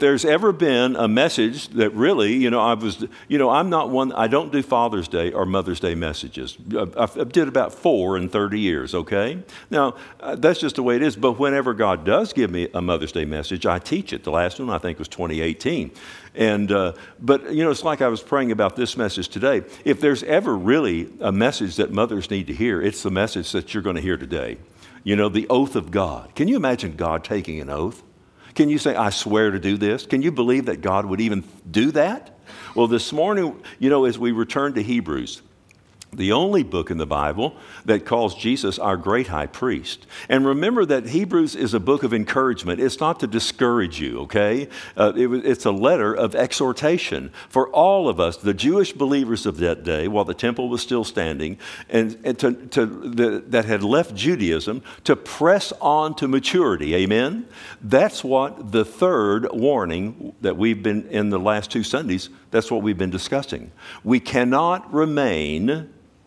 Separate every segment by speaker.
Speaker 1: there's ever been a message that really, I'm not one, I don't do Father's Day or Mother's Day messages. I did about 4 in 30 years, okay? Now, that's just the way it is. But whenever God does give me a Mother's Day message, I teach it. The last one, I think, was 2018. But it's like I was praying about this message today. If there's ever really a message that mothers need to hear, it's the message that you're going to hear today. The oath of God. Can you imagine God taking an oath? Can you say, I swear to do this? Can you believe that God would even do that? Well, this morning, as we return to Hebrews, the only book in the Bible that calls Jesus our great high priest. And remember that Hebrews is a book of encouragement. It's not to discourage you, okay? It's a letter of exhortation for all of us, the Jewish believers of that day, while the temple was still standing, and that had left Judaism, to press on to maturity, amen? That's what the third warning that we've been, in the last 2 Sundays, that's what we've been discussing. We cannot remain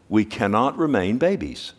Speaker 1: babies.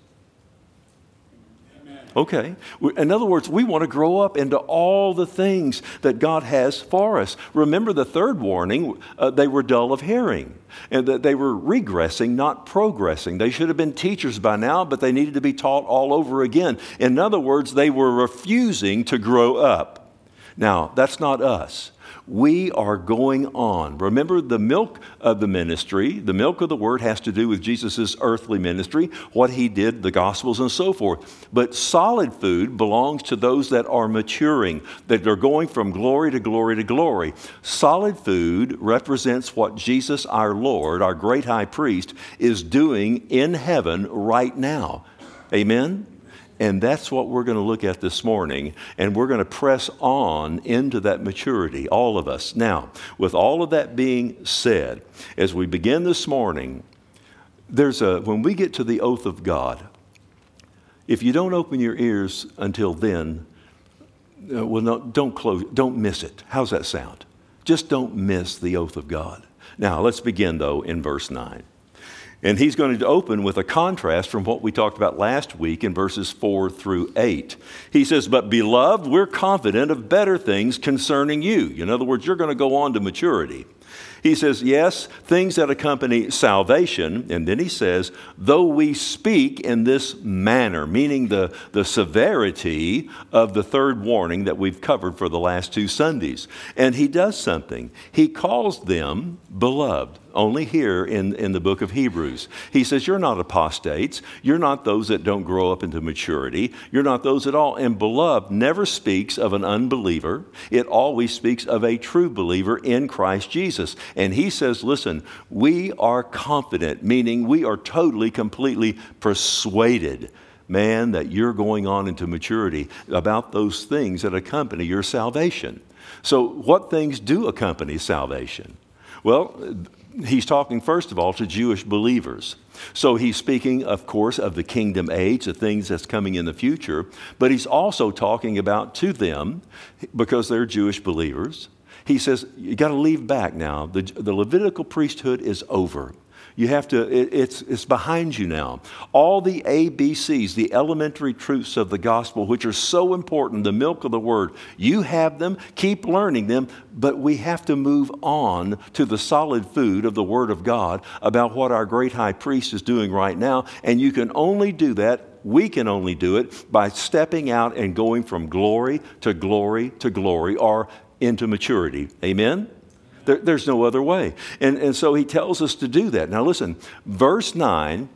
Speaker 1: Amen. Okay. In other words, we want to grow up into all the things that God has for us. Remember the third warning, they were dull of hearing, and that they were regressing, not progressing. They should have been teachers by now, but they needed to be taught all over again. In other words, they were refusing to grow up. Now, that's not us. We are going on. Remember, the milk of the ministry, the milk of the word has to do with Jesus' earthly ministry, what he did, the Gospels and so forth. But solid food belongs to those that are maturing, that are going from glory to glory to glory. Solid food represents what Jesus, our Lord, our great high priest, is doing in heaven right now. Amen? And that's what we're going to look at this morning, and we're going to press on into that maturity, all of us. Now, with all of that being said, as we begin this morning, when we get to the oath of God, if you don't open your ears until then, don't miss it. How's that sound? Just don't miss the oath of God. Now, let's begin, though, in verse 9. And he's going to open with a contrast from what we talked about last week in verses 4 through 8. He says, but beloved, we're confident of better things concerning you. In other words, you're going to go on to maturity. He says, yes, things that accompany salvation. And then he says, though we speak in this manner, meaning the severity of the third warning that we've covered for the last 2 Sundays. And he does something. He calls them beloved. Only here in the book of Hebrews. He says, you're not apostates. You're not those that don't grow up into maturity. You're not those at all. And beloved never speaks of an unbeliever. It always speaks of a true believer in Christ Jesus. And he says, listen, we are confident, meaning we are totally, completely persuaded, man, that you're going on into maturity about those things that accompany your salvation. So what things do accompany salvation? Well, he's talking, first of all, to Jewish believers. So he's speaking, of course, of the kingdom age, the things that's coming in the future. But he's also talking about to them, because they're Jewish believers. He says, you got to leave back now. The Levitical priesthood is over. You have to, it's behind you now. All the ABCs, the elementary truths of the gospel, which are so important, the milk of the word, you have them, keep learning them, but we have to move on to the solid food of the word of God about what our great high priest is doing right now. And you can only do that, we can only do it by stepping out and going from glory to glory to glory, or into maturity. Amen? There's no other way. And so he tells us to do that. Now listen, verse 9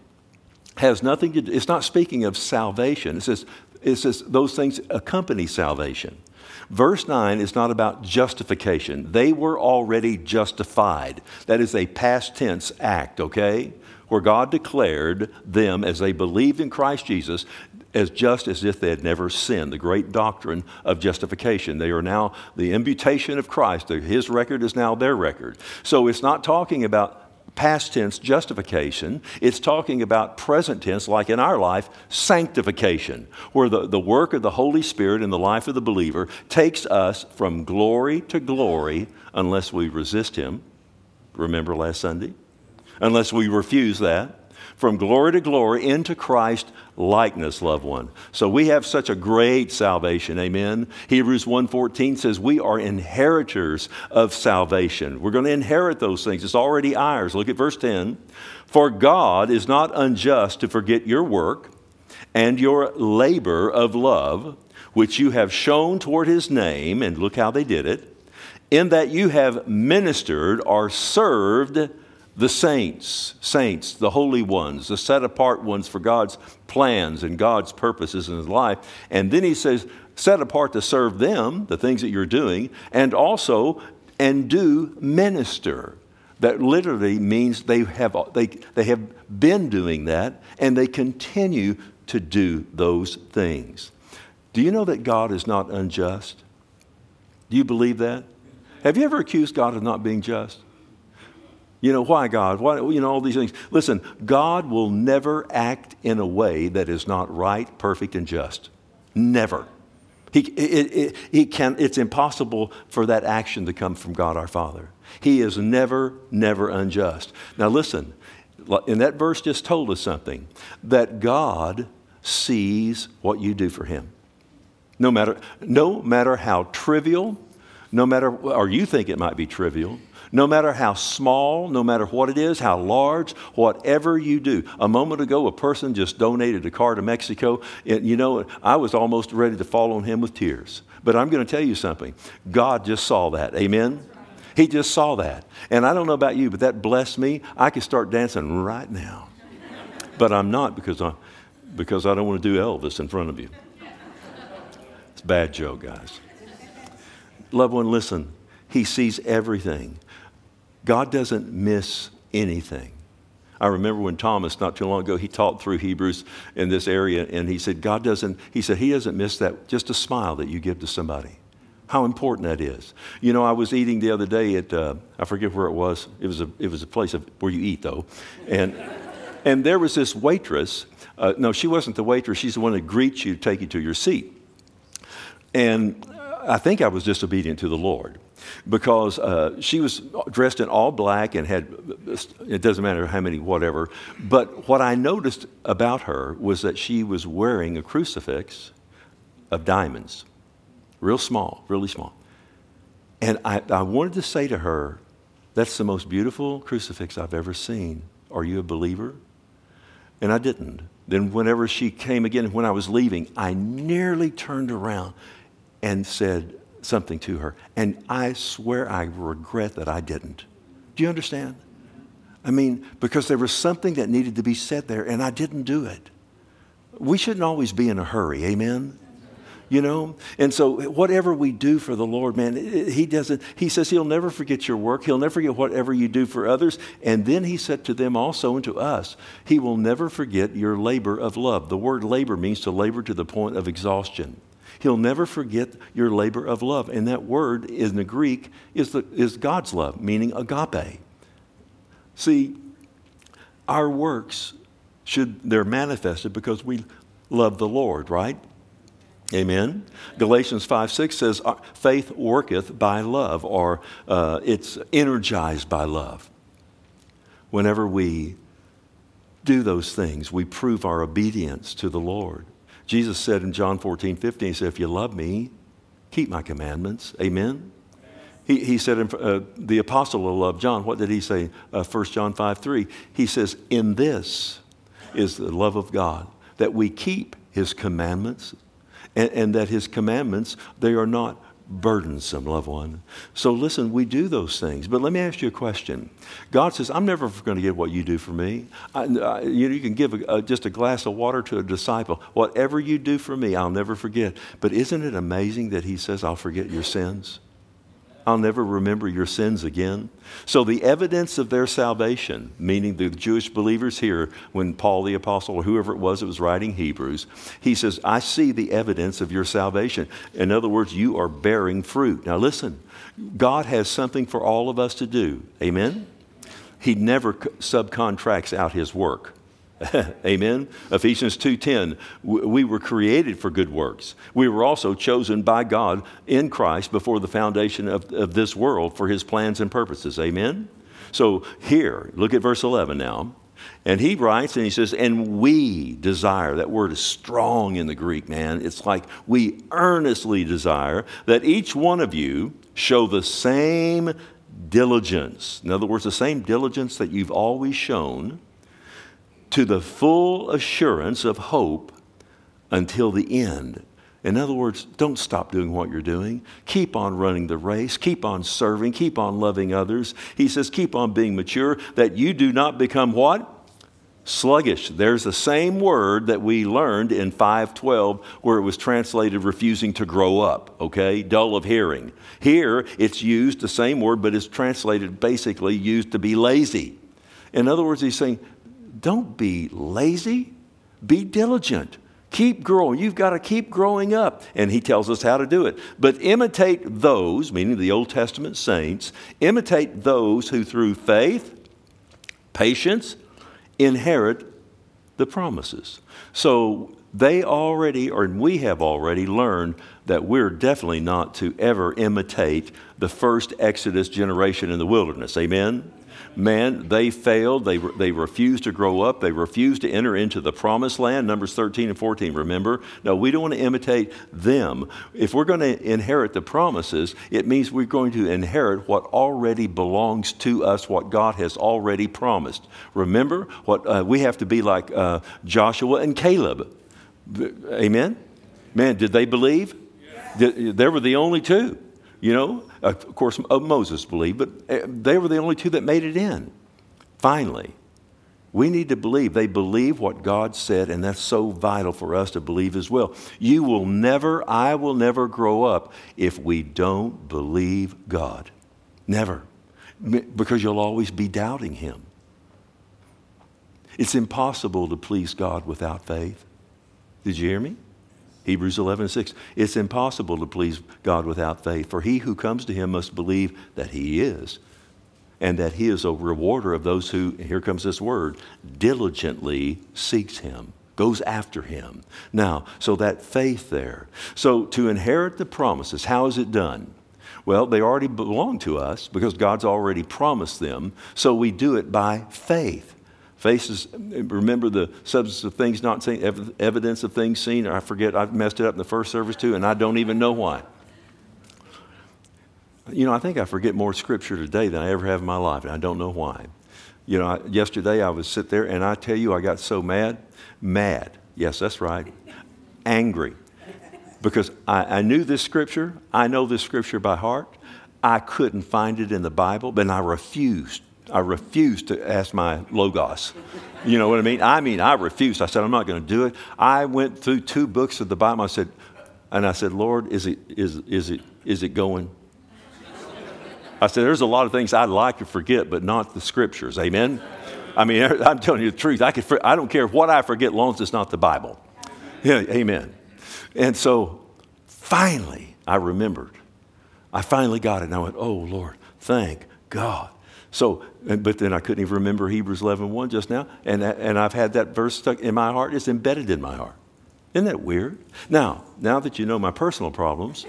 Speaker 1: has nothing to do, it's not speaking of salvation. It says those things accompany salvation. Verse 9 is not about justification. They were already justified. That is a past tense act, okay? Where God declared them, as they believed in Christ Jesus, as just as if they had never sinned. The great doctrine of justification. They are now the imputation of Christ. His record is now their record. So it's not talking about past tense justification. It's talking about present tense, like in our life, sanctification, where the work of the Holy Spirit in the life of the believer takes us from glory to glory unless we resist him. Remember last Sunday? Unless we refuse that. from glory to glory into Christ likeness, loved one. So we have such a great salvation, amen? Hebrews 1:14 says we are inheritors of salvation. We're going to inherit those things. It's already ours. Look at verse 10. For God is not unjust to forget your work and your labor of love, which you have shown toward his name, and look how they did it, in that you have ministered or served the saints, the holy ones, the set apart ones for God's plans and God's purposes in his life. And then he says, set apart to serve them, the things that you're doing, and also, and do minister. That literally means they have been doing that, and they continue to do those things. Do you know that God is not unjust? Do you believe that? Have you ever accused God of not being just? You know, why God? Why, all these things. Listen, God will never act in a way that is not right, perfect, and just. Never. It's impossible for that action to come from God our Father. He is never, never unjust. Now listen, and that verse just told us something, that God sees what you do for him. No matter how trivial, or you think it might be trivial, no matter how small, no matter what it is, how large, whatever you do. A moment ago, a person just donated a car to Mexico. And, I was almost ready to fall on him with tears. But I'm going to tell you something. God just saw that. Amen? He just saw that. And I don't know about you, but that blessed me. I could start dancing right now. But I'm not because I don't want to do Elvis in front of you. It's a bad joke, guys. Loved one, listen. He sees everything. God doesn't miss anything. I remember when Thomas, not too long ago, he taught through Hebrews in this area, and he said, he doesn't miss that, just a smile that you give to somebody. How important that is. I was eating the other day at, I forget where it was. It was a place where you eat, though. And there was this waitress. No, she wasn't the waitress. She's the one that greets you to take you to your seat. And I think I was disobedient to the Lord because she was dressed in all black and had, it doesn't matter how many, whatever. But what I noticed about her was that she was wearing a crucifix of diamonds, real small, really small. And I wanted to say to her, that's the most beautiful crucifix I've ever seen. Are you a believer? And I didn't. Then whenever she came again, when I was leaving, I nearly turned around and said something to her. And I swear I regret that I didn't. Do you understand? I mean, because there was something that needed to be said there, and I didn't do it. We shouldn't always be in a hurry, amen? And so whatever we do for the Lord, man, he says he'll never forget your work. He'll never forget whatever you do for others. And then he said to them also and to us, he will never forget your labor of love. The word labor means to labor to the point of exhaustion. He'll never forget your labor of love. And that word in the Greek is God's love, meaning agape. See, our works they're manifested because we love the Lord, right? Amen. Galatians 5:6 says, faith worketh by love, or it's energized by love. Whenever we do those things, we prove our obedience to the Lord. Jesus said in John 14:15, he said, if you love me, keep my commandments. Amen. He said, the apostle of love, John, what did he say? 1 John 5:3. He says, in this is the love of God, that we keep his commandments, and that his commandments, they are not burdensome, loved one. So listen, we do those things. But let me ask you a question. God says, I'm never going to get what you do for me. You can give just a glass of water to a disciple. Whatever you do for me, I'll never forget. But isn't it amazing that he says, I'll forget your sins? I'll never remember your sins again. So the evidence of their salvation, meaning the Jewish believers here, when Paul the apostle or whoever it was that was writing Hebrews, he says, I see the evidence of your salvation. In other words, you are bearing fruit. Now listen, God has something for all of us to do. Amen? He never subcontracts out his work. Amen. Ephesians 2:10, we were created for good works. We were also chosen by God in Christ before the foundation of this world for his plans and purposes. Amen. So here, look at verse 11 now. And he writes and he says, and we desire. That word is strong in the Greek, man. It's like we earnestly desire that each one of you show the same diligence. In other words, the same diligence that you've always shown to the full assurance of hope until the end. In other words, don't stop doing what you're doing. Keep on running the race. Keep on serving. Keep on loving others. He says, keep on being mature, that you do not become what? Sluggish. There's the same word that we learned in 5:12 where it was translated refusing to grow up, okay? Dull of hearing. Here, it's used, the same word, but it's translated basically used to be lazy. In other words, he's saying, don't be lazy. Be diligent. Keep growing. You've got to keep growing up. And he tells us how to do it. But imitate those, meaning the Old Testament saints, imitate those who through faith, patience, inherit the promises. So they already, or we have already learned that we're definitely not to ever imitate the first Exodus generation in the wilderness. Amen? Man, they failed. They refused to grow up. They refused to enter into the promised land. Numbers 13 and 14, remember? No, we don't want to imitate them. If we're going to inherit the promises, it means we're going to inherit what already belongs to us, what God has already promised. Remember, what we have to be like Joshua and Caleb. Amen? Man, did they believe? Yes. They were the only two. You know, of course, Moses believed, but they were the only two that made it in. Finally, we need to believe. They believe what God said, and that's so vital for us to believe as well. I will never grow up if we don't believe God. Never. Because you'll always be doubting Him. It's impossible to please God without faith. Did you hear me? Hebrews 11:6. It's impossible to please God without faith, for he who comes to Him must believe that He is, and that He is a rewarder of those who, here comes this word, diligently seeks Him, goes after Him. Now, so that faith there. So to inherit the promises, how is it done? Well, they already belong to us because God's already promised them, so we do it by faith. Faith is, remember the substance of things not seen, evidence of things seen. Or I forget, I messed it up in the first service too, and I don't even know why. You know, I think I forget more scripture today than I ever have in my life, and I don't know why. You know, yesterday I was sit there, and I tell you, I got so mad. Yes, that's right. Angry. Because I knew this scripture. I know this scripture by heart. I couldn't find it in the Bible, but I refused to ask my Logos. You know what I mean? I refused. I said, I'm not going to do it. I went through 2 books of the Bible. I said, Lord, is it going? I said, there's a lot of things I'd like to forget, but not the scriptures. Amen? I mean, I'm telling you the truth. I don't care what I forget, as long as it's not the Bible. Yeah, amen. And so finally, I remembered. I finally got it, and I went, oh, Lord, thank God. So, but then I couldn't even remember Hebrews 11:1 just now, and I've had that verse stuck in my heart. It's embedded in my heart. Isn't that weird? Now that you know my personal problems,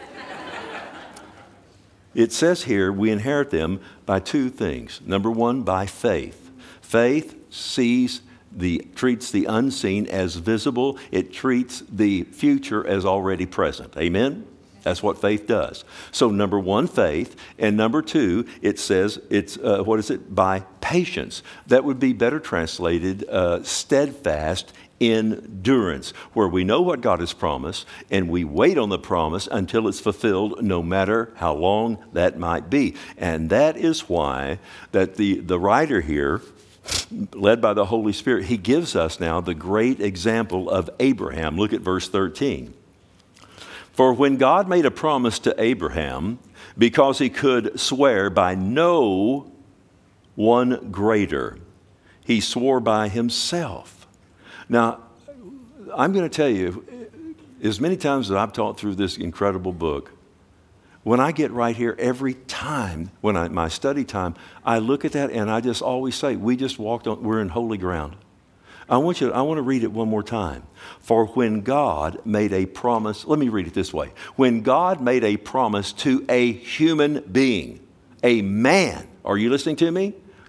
Speaker 1: it says here we inherit them by 2 things. Number 1, by faith. Faith treats the unseen as visible. It treats the future as already present. Amen? That's what faith does. So number 1, faith. And number 2, it says it's, by patience. That would be better translated steadfast endurance, where we know what God has promised and we wait on the promise until it's fulfilled, no matter how long that might be. And that is why that the writer here, led by the Holy Spirit, he gives us now the great example of Abraham. Look at verse 13. For when God made a promise to Abraham, because he could swear by no one greater, he swore by himself. Now, I'm going to tell you, as many times that I've taught through this incredible book, when I get right here, every time, my study time, I look at that and I just always say, we're in holy ground. I want to read it one more time. For when God made a promise, let me read it this way. When God made a promise to a human being, a man, are you listening to me?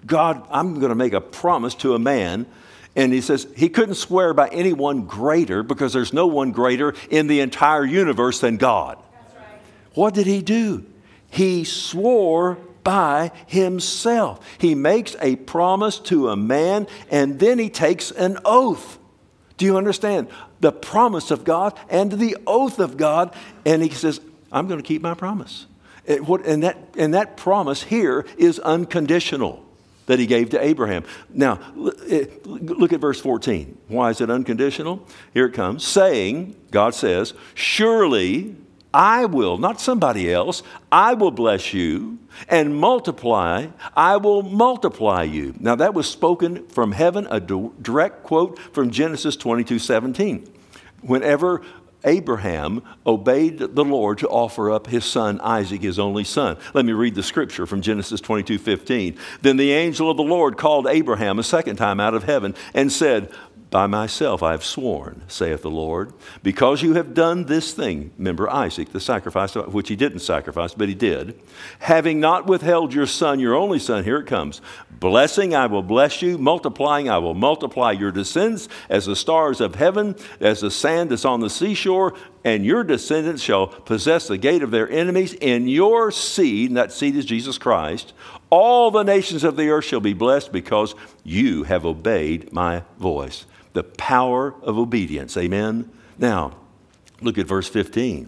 Speaker 1: God, I'm going to make a promise to a man. And he says he couldn't swear by anyone greater because there's no one greater in the entire universe than God. That's right. What did he do? He swore by himself. He makes a promise to a man and then he takes an oath. Do you understand? The promise of God and the oath of God. And he says, I'm going to keep my promise. And that promise here is unconditional that he gave to Abraham. Now, look at verse 14. Why is it unconditional? Here it comes. Saying, God says, surely I will, not somebody else, I will bless you and multiply, I will multiply you. Now that was spoken from heaven, a direct quote from Genesis 22:17. Whenever Abraham obeyed the Lord to offer up his son Isaac, his only son. Let me read the scripture from Genesis 22:15. Then the angel of the Lord called Abraham a second time out of heaven and said, by myself I have sworn, saith the Lord, because you have done this thing. Remember Isaac, the sacrifice, which he didn't sacrifice, but he did. Having not withheld your son, your only son, here it comes. Blessing, I will bless you. Multiplying, I will multiply your descendants as the stars of heaven, as the sand that's on the seashore. And your descendants shall possess the gate of their enemies. In your seed, and that seed is Jesus Christ, all the nations of the earth shall be blessed because you have obeyed my voice. The power of obedience. Amen. Now, look at verse 15.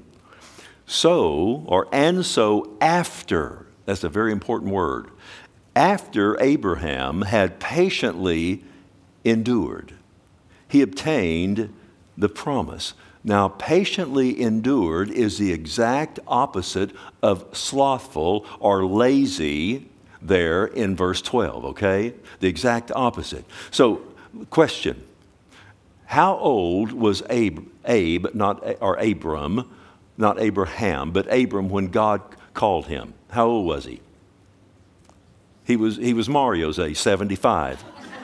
Speaker 1: So after, that's a very important word. After Abraham had patiently endured, he obtained the promise. Now, patiently endured is the exact opposite of slothful or lazy there in verse 12, okay? The exact opposite. So, question. How old was Abram, not Abraham, but Abram when God called him? How old was he? He was Mario's age, 75.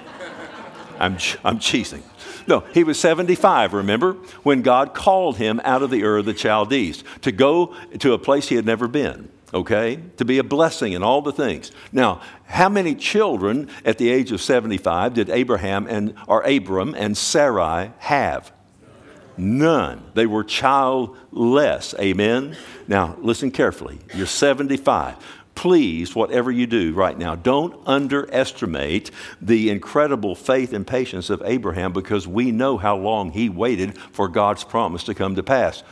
Speaker 1: I'm cheesing. No, he was 75, remember, when God called him out of the Ur of the Chaldees to go to a place he had never been, okay, to be a blessing and all the things. Now, how many children at the age of 75 did Abram and Sarai have? None. They were childless, amen? Now, listen carefully. You're 75. Please, whatever you do right now, don't underestimate the incredible faith and patience of Abraham because we know how long he waited for God's promise to come to pass.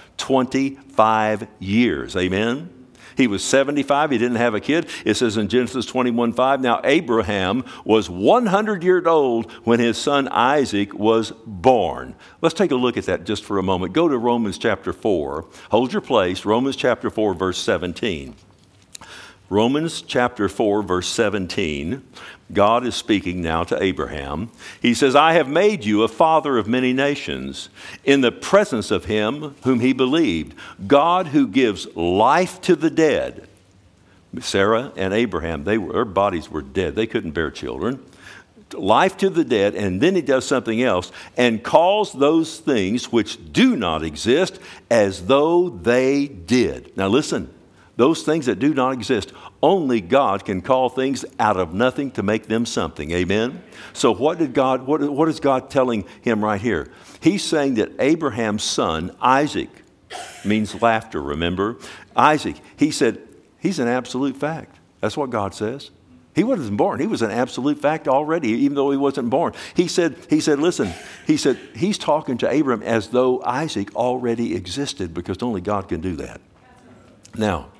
Speaker 1: 25 years. Amen? He was 75. He didn't have a kid. It says in Genesis 21:5, now Abraham was 100 years old when his son Isaac was born. Let's take a look at that just for a moment. Go to Romans chapter 4. Hold your place. Romans chapter 4, verse 17. Romans chapter 4, verse 17, God is speaking now to Abraham. He says, I have made you a father of many nations in the presence of him whom he believed, God who gives life to the dead. Sarah and Abraham, their bodies were dead. They couldn't bear children. Life to the dead, and then he does something else and calls those things which do not exist as though they did. Now listen. Those things that do not exist, only God can call things out of nothing to make them something. Amen? So what is God telling him right here? He's saying that Abraham's son, Isaac, means laughter, remember? Isaac, he said, he's an absolute fact. That's what God says. He wasn't born. He was an absolute fact already, even though he wasn't born. He said, listen, he's talking to Abraham as though Isaac already existed because only God can do that. Now,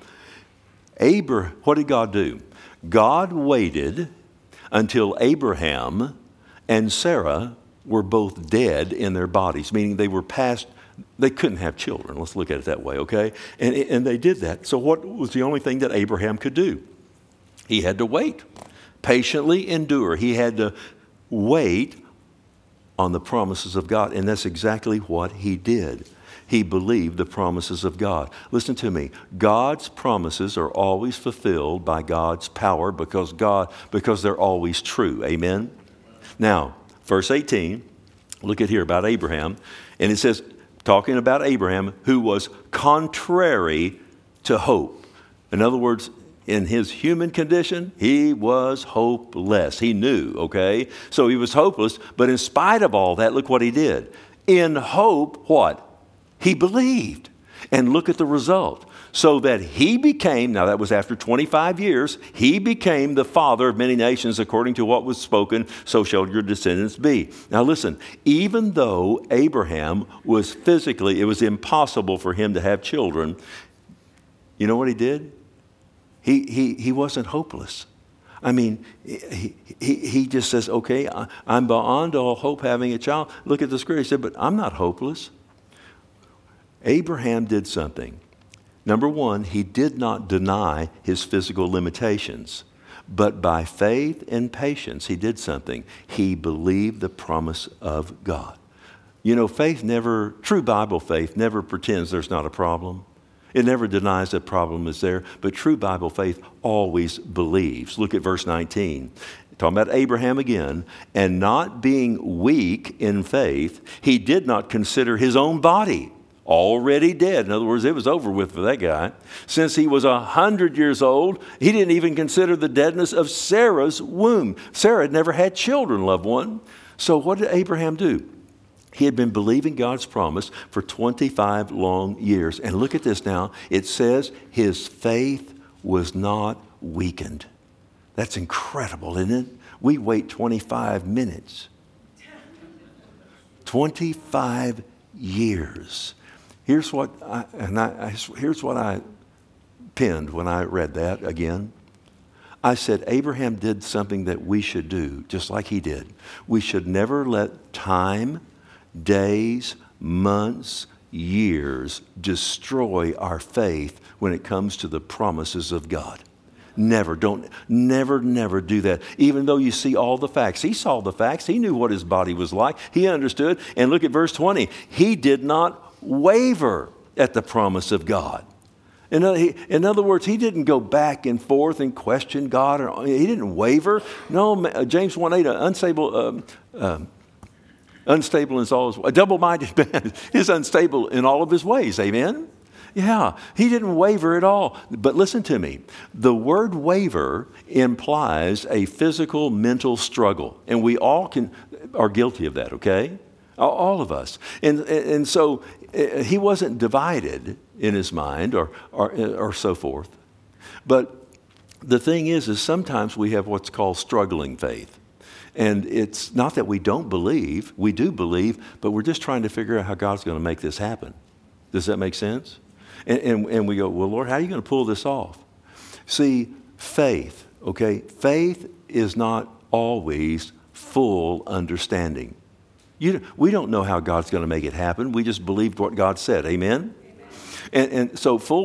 Speaker 1: what did God do? God waited until Abraham and Sarah were both dead in their bodies, meaning they were past, they couldn't have children. Let's look at it that way, okay? And they did that. So what was the only thing that Abraham could do? He had to wait, patiently endure. He had to wait on the promises of God, and that's exactly what he did. He believed the promises of God. Listen to me. God's promises are always fulfilled by God's power because they're always true. Amen? Now, verse 18, look at here about Abraham. And it says, talking about Abraham, who was contrary to hope. In other words, in his human condition, he was hopeless. He knew, okay? So he was hopeless, but in spite of all that, look what he did. In hope, what? He believed. And look at the result. So that he became, now that was after 25 years, he became the father of many nations according to what was spoken, so shall your descendants be. Now listen, even though Abraham was physically, it was impossible for him to have children, you know what he did? He wasn't hopeless. I mean, he just says, okay, I'm beyond all hope having a child. Look at the scripture. He said, but I'm not hopeless. Abraham did something. Number one, he did not deny his physical limitations, but by faith and patience, he did something. He believed the promise of God. You know, true Bible faith never pretends there's not a problem. It never denies that problem is there, but true Bible faith always believes. Look at verse 19. Talking about Abraham again, and not being weak in faith, he did not consider his own body already dead. In other words, it was over with for that guy. Since he was 100 years old, he didn't even consider the deadness of Sarah's womb. Sarah had never had children, loved one. So what did Abraham do? He had been believing God's promise for 25 long years. And look at this now. It says his faith was not weakened. That's incredible, isn't it? We wait 25 minutes. 25 years. Here's what I penned when I read that again. I said, Abraham did something that we should do, just like he did. We should never let time, days, months, years destroy our faith when it comes to the promises of God. Never do that. Even though you see all the facts. He saw the facts. He knew what his body was like. He understood. And look at verse 20. He did not waver at the promise of God. In other words, he didn't go back and forth and question God. He didn't waver. No, James 1:8, unstable in all his ways. A double-minded man is unstable in all of his ways. Amen? Yeah, he didn't waver at all. But listen to me. The word waver implies a physical, mental struggle. And we all are guilty of that, okay? All of us. And so he wasn't divided in his mind or so forth. But the thing is sometimes we have what's called struggling faith. And it's not that we don't believe. We do believe, but we're just trying to figure out how God's going to make this happen. Does that make sense? And we go, well, Lord, how are you going to pull this off? See, faith, okay? Faith is not always full understanding. We don't know how God's going to make it happen. We just believed what God said. Amen? And so full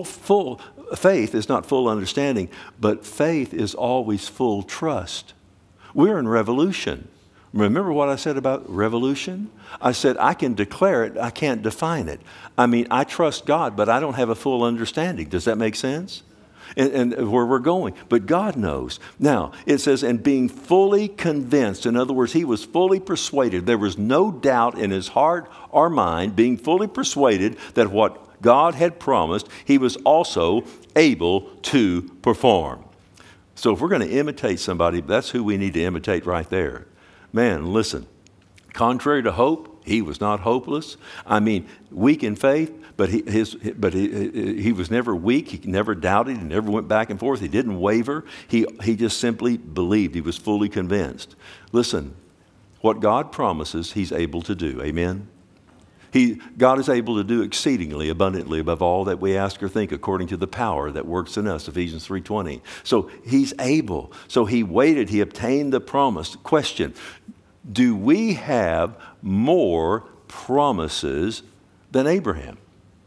Speaker 1: faith is not full understanding, but faith is always full trust. We're in revolution. Remember what I said about revolution? I said I can declare it, I can't define it. I mean, I trust God, but I don't have a full understanding. Does that make sense? And where we're going. But God knows. Now, it says, and being fully convinced. In other words, he was fully persuaded. There was no doubt in his heart or mind, being fully persuaded that what God had promised, he was also able to perform. So if we're going to imitate somebody, that's who we need to imitate right there. Man, listen, contrary to hope, he was not hopeless. I mean, weak in faith, but he was never weak. He never doubted. He never went back and forth. He didn't waver. He just simply believed. He was fully convinced. Listen, what God promises, he's able to do. Amen? God is able to do exceedingly abundantly above all that we ask or think according to the power that works in us, Ephesians 3:20. So he's able. So he waited. He obtained the promise. Question, do we have more promises than Abraham?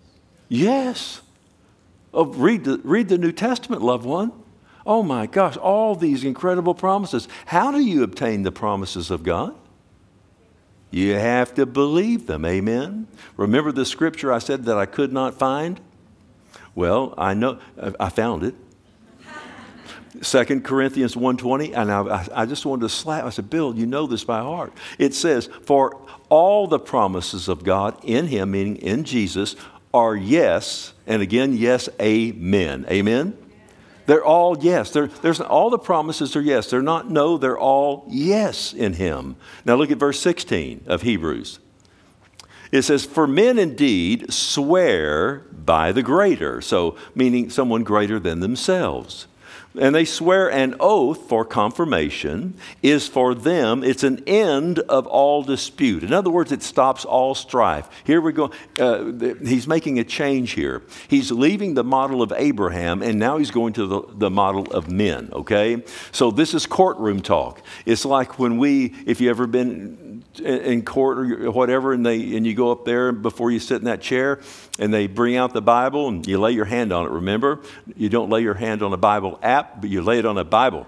Speaker 1: Yes. Oh, read the New Testament, loved one. Oh my gosh, all these incredible promises. How do you obtain the promises of God? You have to believe them, amen? Remember the scripture I said that I could not find? Well, I know, I found it. 2 Corinthians 1:20, and I just wanted to slap. I said, Bill, you know this by heart. It says, for all the promises of God in him, meaning in Jesus, are yes, and again, yes, amen. Amen? They're all yes. There's all the promises are yes. They're not no, they're all yes in him. Now look at verse 16 of Hebrews. It says, for men indeed swear by the greater. So meaning someone greater than themselves. And they swear an oath for confirmation is for them, it's an end of all dispute. In other words, it stops all strife. Here we go. He's making a change here. He's leaving the model of Abraham, and now he's going to the model of men, okay? So this is courtroom talk. It's like when if you ever been in court or whatever, and you go up there before you sit in that chair, and they bring out the Bible, and you lay your hand on it, remember? You don't lay your hand on a Bible app, but you lay it on a Bible.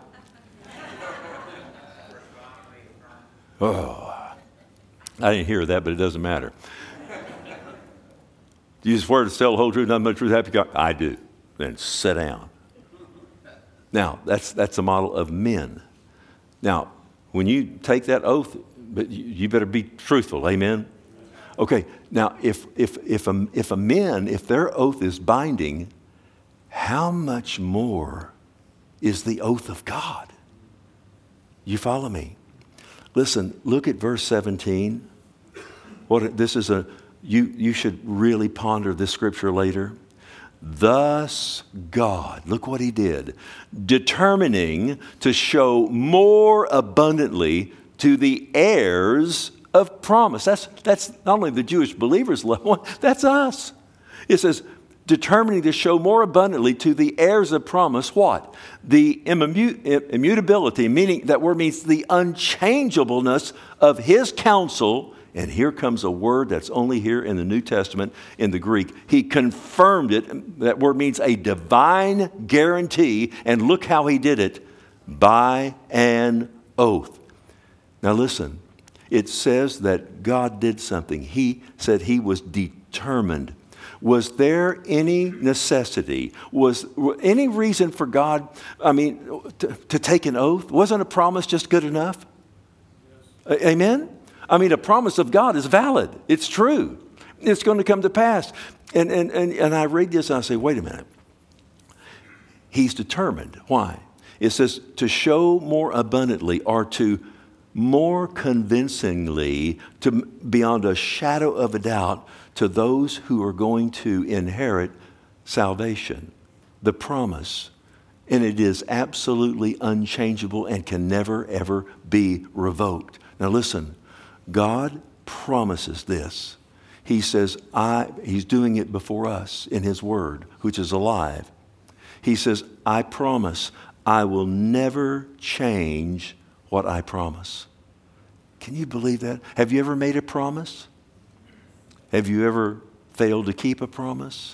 Speaker 1: Oh, I didn't hear that, but it doesn't matter. Do you swear to tell the whole truth, nothing but the truth, happy God? I do. Then sit down. Now, that's a model of men. Now, when you take that oath, but you better be truthful, amen? Okay, now if their oath is binding, how much more is the oath of God? You follow me? Listen, look at verse 17. You should really ponder this scripture later. Thus God, look what he did, determining to show more abundantly to the heirs of promise. That's not only the Jewish believers, loved one, that's us. It says, determining to show more abundantly to the heirs of promise, what? The immutability, meaning that word means the unchangeableness of his counsel. And here comes a word that's only here in the New Testament in the Greek. He confirmed it. That word means a divine guarantee. And look how he did it, by an oath. Now listen, it says that God did something. He said he was determined. Was there any necessity? Was any reason for God, to take an oath? Wasn't a promise just good enough? Yes. Amen? A promise of God is valid. It's true. It's going to come to pass. And I read this and I say, wait a minute. He's determined. Why? It says to show more abundantly, or to more convincingly, to beyond a shadow of a doubt, to those who are going to inherit salvation, the promise. And it is absolutely unchangeable and can never, ever be revoked. Now listen, God promises this. He says, he's doing it before us in his word, which is alive. He says, I promise I will never change what I promise. Can you believe that? Have you ever made a promise? Have you ever failed to keep a promise?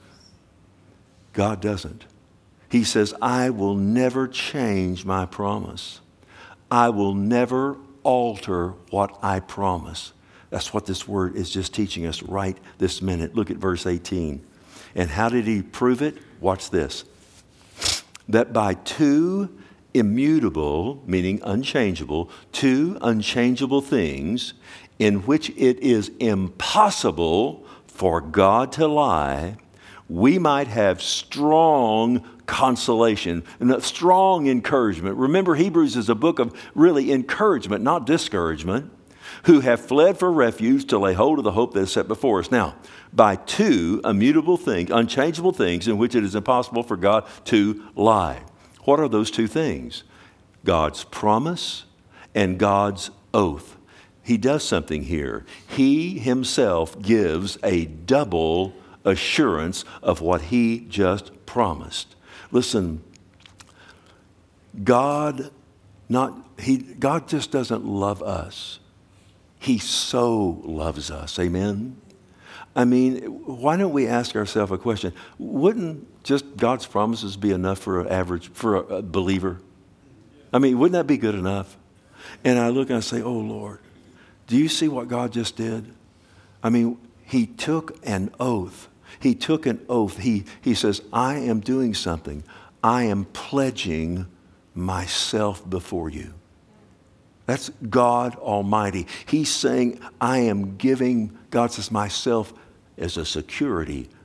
Speaker 1: God doesn't. He says, I will never change my promise. I will never alter what I promise. That's what this word is just teaching us right this minute. Look at verse 18. And how did he prove it? Watch this. That by two immutable, meaning unchangeable, two unchangeable things in which it is impossible for God to lie, we might have strong consolation and a strong encouragement. Remember, Hebrews is a book of really encouragement, not discouragement. Who have fled for refuge to lay hold of the hope that is set before us. Now, by two immutable things, unchangeable things in which it is impossible for God to lie. What are those two things? God's promise and God's oath. He does something here. He himself gives a double assurance of what he just promised. Listen, God just doesn't love us. He so loves us. Amen? Why don't we ask ourselves a question? Wouldn't just God's promises be enough for a believer? Wouldn't that be good enough? And I look and I say, oh Lord, do you see what God just did? He took an oath. He took an oath. He says, I am doing something. I am pledging myself before you. That's God Almighty. He's saying, I am giving, God says, myself as a security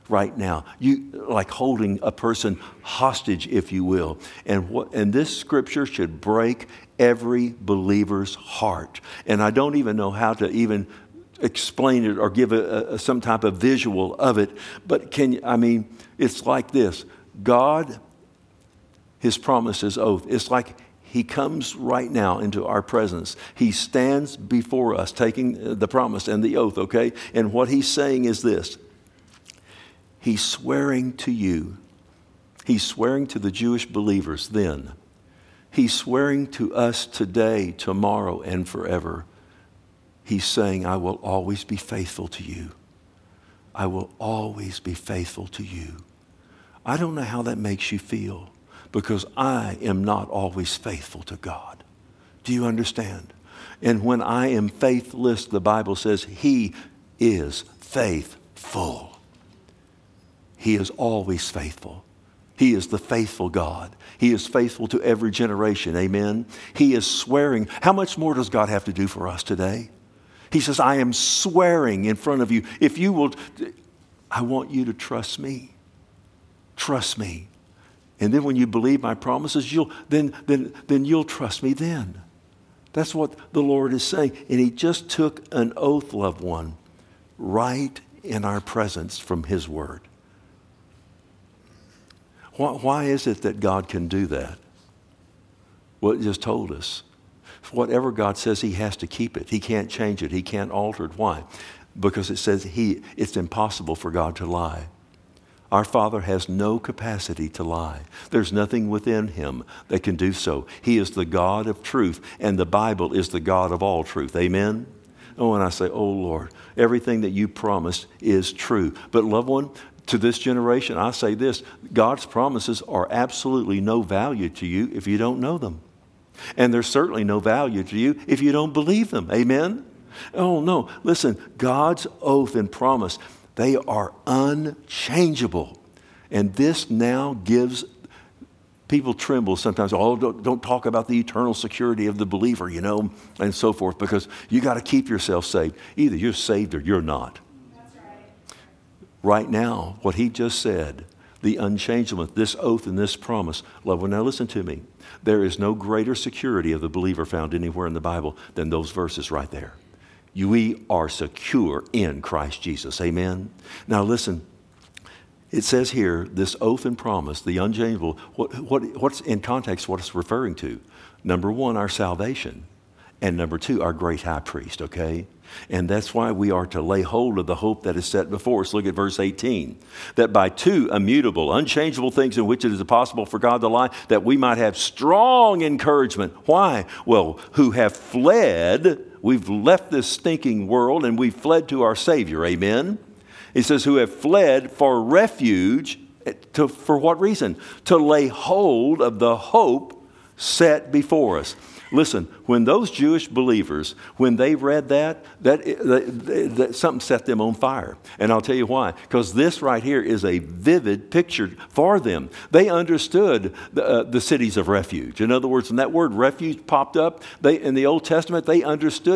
Speaker 1: right now. You like holding a person hostage, if you will. And this scripture should break every believer's heart. And I don't even know how to even explain it or give some type of visual of it. But it's like this. God, his promise, his oath. It's like he comes right now into our presence. He stands before us, taking the promise and the oath, okay? And what he's saying is this. He's swearing to you. He's swearing to the Jewish believers then. He's swearing to us today, tomorrow, and forever. He's saying, I will always be faithful to you. I will always be faithful to you. I don't know how that makes you feel, because I am not always faithful to God. Do you understand? And when I am faithless, the Bible says he is faithful. He is always faithful. He is the faithful God. He is faithful to every generation. Amen. He is swearing. How much more does God have to do for us today? He says, I am swearing in front of you. If you will, I want you to trust me. Trust me. And then when you believe my promises, you'll trust me then. That's what the Lord is saying. And he just took an oath, loved one, right in our presence from his word. Why is it that God can do that? Well, it just told us. Whatever God says, he has to keep it. He can't change it. He can't alter it. Why? Because it says it's impossible for God to lie. Our Father has no capacity to lie. There's nothing within him that can do so. He is the God of truth, and the Bible is the God of all truth. Amen? Oh, and I say, oh, Lord, everything that you promised is true. But, loved one, to this generation, I say this, God's promises are absolutely no value to you if you don't know them. And there's certainly no value to you if you don't believe them. Amen? Oh, no. Listen, God's oath and promise, they are unchangeable. And this now gives people tremble sometimes. Oh, don't talk about the eternal security of the believer, and so forth, because you got to keep yourself saved. Either you're saved or you're not. That's right. Right now, what he just said, the unchangeableness, this oath and this promise. Loved one, now listen to me. There is no greater security of the believer found anywhere in the Bible than those verses right there. We are secure in Christ Jesus. Amen? Now listen, it says here, this oath and promise, the unchangeable, what's in context what it's referring to? Number one, our salvation. And number two, our great high priest, okay? And that's why we are to lay hold of the hope that is set before us. Look at verse 18. That by two immutable, unchangeable things in which it is impossible for God to lie, that we might have strong encouragement. Why? Well, who have fled, we've left this stinking world and we've fled to our Savior. Amen? He says, who have fled for refuge. For what reason? To lay hold of the hope set before us. Listen, when those Jewish believers, when they read that something set them on fire. And I'll tell you why. Because this right here is a vivid picture for them. They understood the cities of refuge. In other words, when that word refuge popped up, in the Old Testament, they understood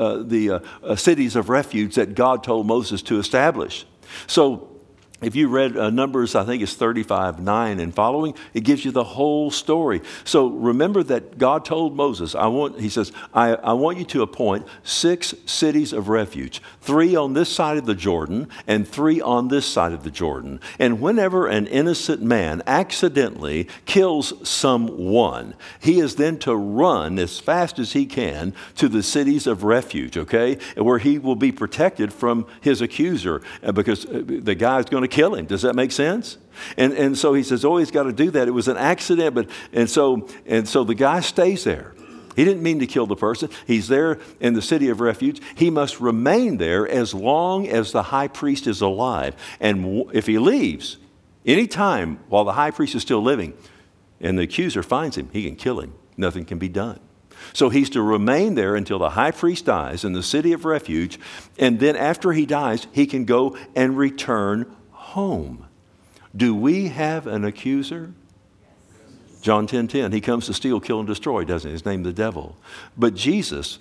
Speaker 1: the cities of refuge that God told Moses to establish. So, if you read Numbers, I think it's 35:9 and following, it gives you the whole story. So remember that God told Moses, he says, I want you to appoint 6 cities of refuge, 3 on this side of the Jordan and 3 on this side of the Jordan. And whenever an innocent man accidentally kills someone, he is then to run as fast as he can to the cities of refuge, okay, where he will be protected from his accuser, because the guy's going to kill him. Does that make sense? And so he says, he's got to do that. It was an accident, and so the guy stays there. He didn't mean to kill the person. He's there in the city of refuge. He must remain there as long as the high priest is alive. And if he leaves any time while the high priest is still living and the accuser finds him, he can kill him. Nothing can be done. So he's to remain there until the high priest dies in the city of refuge. And then after he dies, he can go and return home. Do we have an accuser? John 10:10. He comes to steal, kill, and destroy, doesn't he? His name the devil. But Jesus,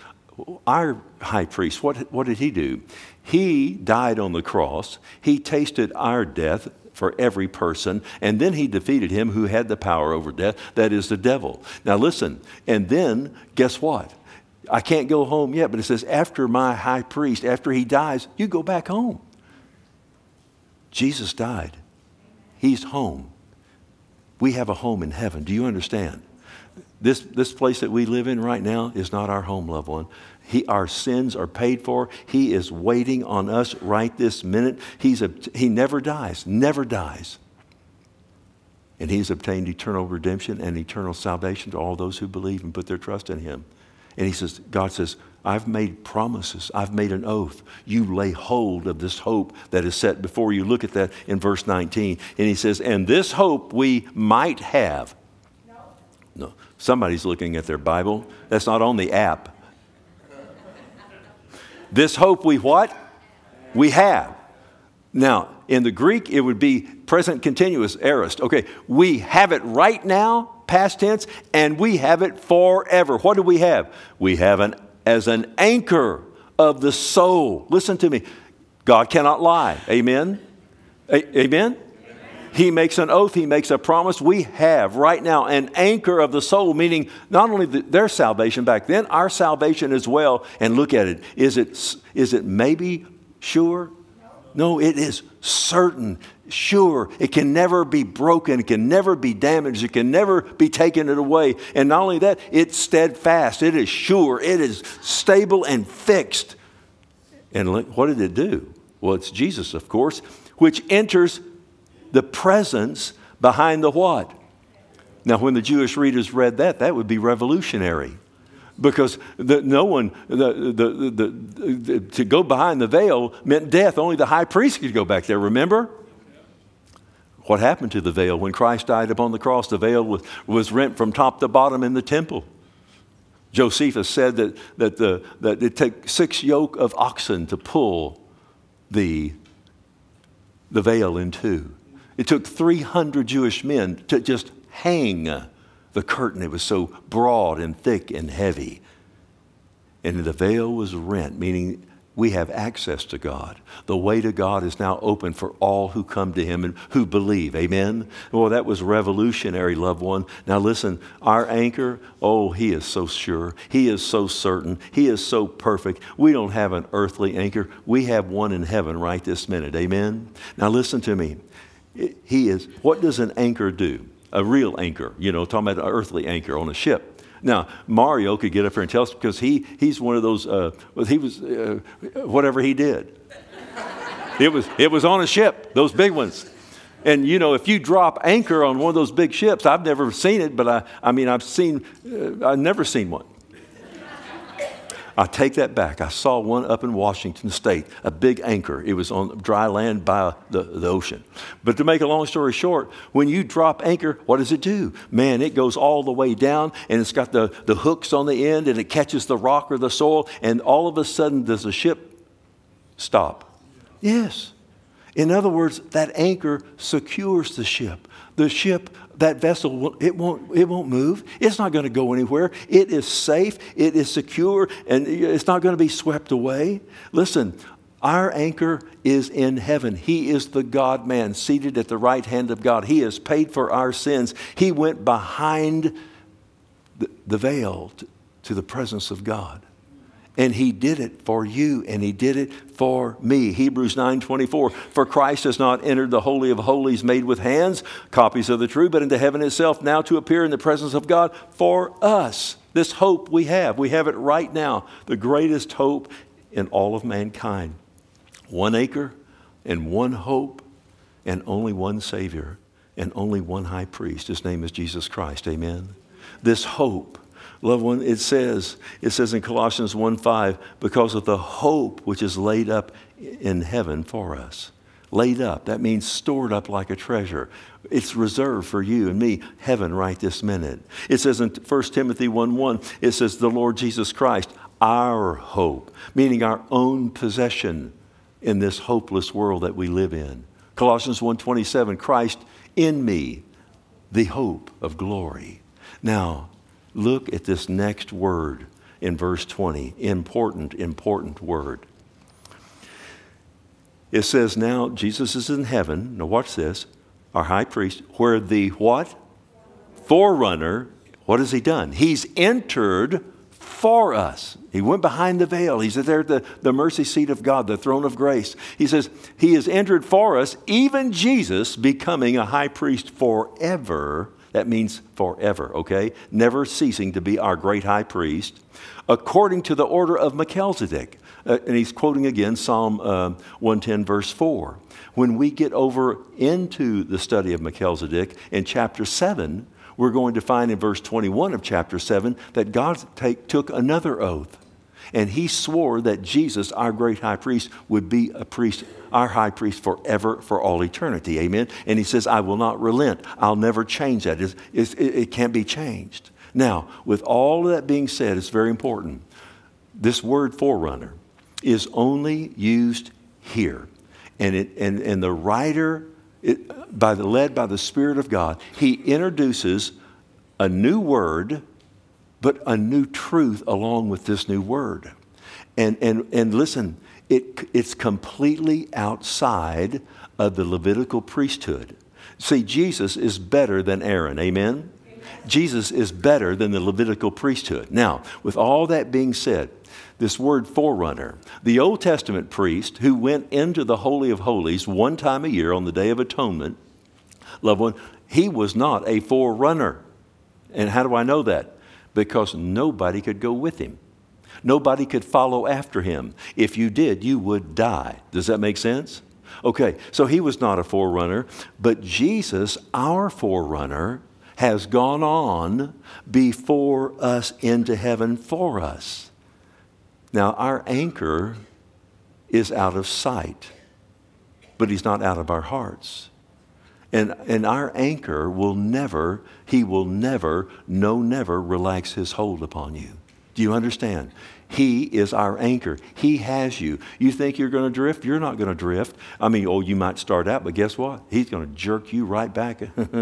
Speaker 1: our high priest, what did he do? He died on the cross. He tasted our death for every person, and then he defeated him who had the power over death, that is the devil. Now listen, and then guess what? I can't go home yet, but it says after my high priest, after he dies, you go back home. Jesus died. He's home. We have a home in heaven. Do you understand? This place that we live in right now is not our home, loved one. Our sins are paid for. He is waiting on us right this minute. He never dies, never dies. And he's obtained eternal redemption and eternal salvation to all those who believe and put their trust in him. And he says, God says, I've made promises. I've made an oath. You lay hold of this hope that is set before you. Look at that in verse 19. And he says, and this hope we might have. No, somebody's looking at their Bible. That's not on the app. This hope we what? We have. Now, in the Greek, it would be present continuous, aorist. Okay, we have it right now, past tense, and we have it forever. What do we have? We have as an anchor of the soul. Listen to me. God cannot lie. Amen? Amen? He makes an oath. He makes a promise. We have right now an anchor of the soul, meaning not only their salvation back then, our salvation as well. And look at it. Is it maybe sure? No, it is certain, sure. It can never be broken. It can never be damaged. It can never be taken away. And not only that, it's steadfast. It is sure. It is stable and fixed. And what did it do? Well, it's Jesus, of course, which enters the presence behind the what? Now, when the Jewish readers read that would be revolutionary. Because to go behind the veil meant death. Only the high priest could go back there, remember? What happened to the veil? When Christ died upon the cross, the veil was rent from top to bottom in the temple. Josephus said that it took 6 yoke of oxen to pull the veil in two. It took 300 Jewish men to just hang the curtain. It was so broad and thick and heavy. And the veil was rent, meaning we have access to God. The way to God is now open for all who come to him and who believe. Amen? Well, that was revolutionary, loved one. Now listen, our anchor, he is so sure. He is so certain. He is so perfect. We don't have an earthly anchor. We have one in heaven right this minute. Amen? Now listen to me. What does an anchor do? A real anchor, talking about an earthly anchor on a ship. Now, Mario could get up here and tell us because he's one of those, whatever he did. It was on a ship, those big ones. And, if you drop anchor on one of those big ships, I've never seen it, but I've never seen one. I take that back. I saw one up in Washington State, a big anchor. It was on dry land by the ocean. But to make a long story short, when you drop anchor, what does it do? Man, it goes all the way down, and it's got the hooks on the end, and it catches the rock or the soil, and all of a sudden, does the ship stop? Yes. In other words, that anchor secures the ship. The ship, that vessel, it won't move. It's not going to go anywhere. It is safe. It is secure, and it's not going to be swept away. Listen, our anchor is in heaven. He is the God-man seated at the right hand of God. He has paid for our sins. He went behind the veil to the presence of God. And he did it for you, and he did it for me. Hebrews 9:24, for Christ has not entered the Holy of Holies made with hands, copies of the true, but into heaven itself, now to appear in the presence of God for us. This hope we have it right now, the greatest hope in all of mankind. One anchor and one hope and only one Savior and only one high priest. His name is Jesus Christ. Amen. This hope, loved one, it says in Colossians 1:5, because of the hope which is laid up in heaven for us. Laid up, that means stored up like a treasure. It's reserved for you and me, heaven right this minute. It says in 1 Timothy 1:1, it says the Lord Jesus Christ, our hope, meaning our own possession in this hopeless world that we live in. Colossians 1:27, Christ in me, the hope of glory. Now, look at this next word. in verse 20. Important word. It says now Jesus is in heaven. Now watch this. Our high priest, where the what? Forerunner. What has he done? He's entered for us. He went behind the veil. He's there at the mercy seat of God, the throne of grace. He says, he has entered for us, even Jesus becoming a high priest forever. That means forever, okay? Never ceasing to be our great high priest, according to the order of Melchizedek. And he's quoting again Psalm 110, verse 4. When we get over into the study of Melchizedek in chapter 7, we're going to find in verse 21 of chapter 7 that God took another oath. And he swore that Jesus, our great high priest, would be a priest, our high priest forever, for all eternity. Amen? And he says, I will not relent. I'll never change that. It can't be changed. Now, with all of that being said, it's very important. This word forerunner is only used here. And the writer, led by the Spirit of God, he introduces a new word, but a new truth along with this new word. And listen, it's completely outside of the Levitical priesthood. See, Jesus is better than Aaron. Amen? Jesus is better than the Levitical priesthood. Now, with all that being said, this word forerunner, the Old Testament priest who went into the Holy of Holies one time a year on the Day of Atonement, loved one, he was not a forerunner. And how do I know that? Because nobody could go with him. Nobody could follow after him. If you did, you would die. Does that make sense? Okay, so he was not a forerunner, but Jesus, our forerunner, has gone on before us into heaven for us. Now, our anchor is out of sight, but he's not out of our hearts. And our anchor will never relax his hold upon you. Do you understand? He is our anchor. He has you. You think you're going to drift? You're not going to drift. I mean, you might start out, but guess what? He's going to jerk you right back.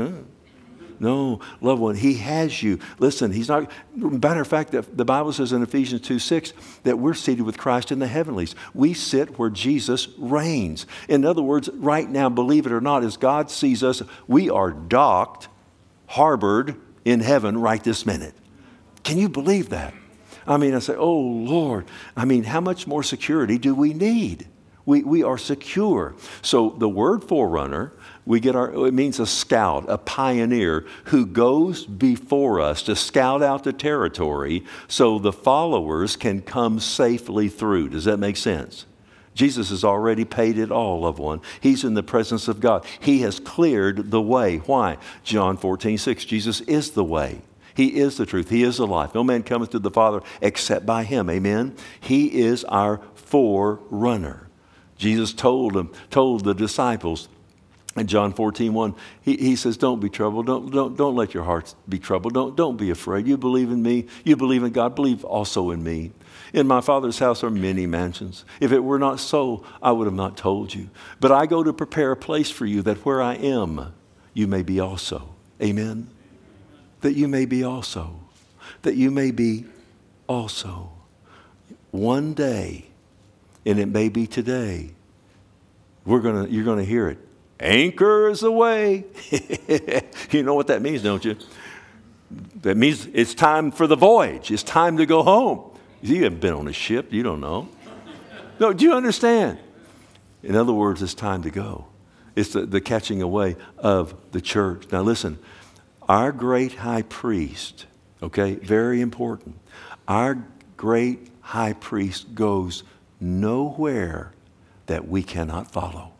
Speaker 1: No, loved one, he has you. Listen, he's not. Matter of fact, the Bible says in Ephesians 2:6 that we're seated with Christ in the heavenlies. We sit where Jesus reigns. In other words, right now, believe it or not, as God sees us, we are docked, harbored in heaven right this minute. Can you believe that? I mean, I say, oh, Lord, I mean, how much more security do we need? We are secure. So the word forerunner, it means a scout, a pioneer who goes before us to scout out the territory so the followers can come safely through. Does that make sense? Jesus has already paid it all, loved one. He's in the presence of God. He has cleared the way. Why? John 14:6, Jesus is the way. He is the truth. He is the life. No man cometh to the Father except by him. Amen? He is our forerunner. Jesus told the disciples in John 14:1, he says, don't be troubled. Don't let your hearts be troubled. Don't be afraid. You believe in me. You believe in God. Believe also in me. In my Father's house are many mansions. If it were not so, I would have not told you. But I go to prepare a place for you, that where I am, you may be also. Amen? That you may be also. That you may be also. One day, and it may be today, you're going to hear it. Anchors aweigh. You know what that means, don't you? That means it's time for the voyage. It's time to go home. You haven't been on a ship. You don't know. No, do you understand? In other words, it's time to go. It's the catching away of the church. Now listen, our great high priest, okay, very important. Our great high priest goes nowhere that we cannot follow.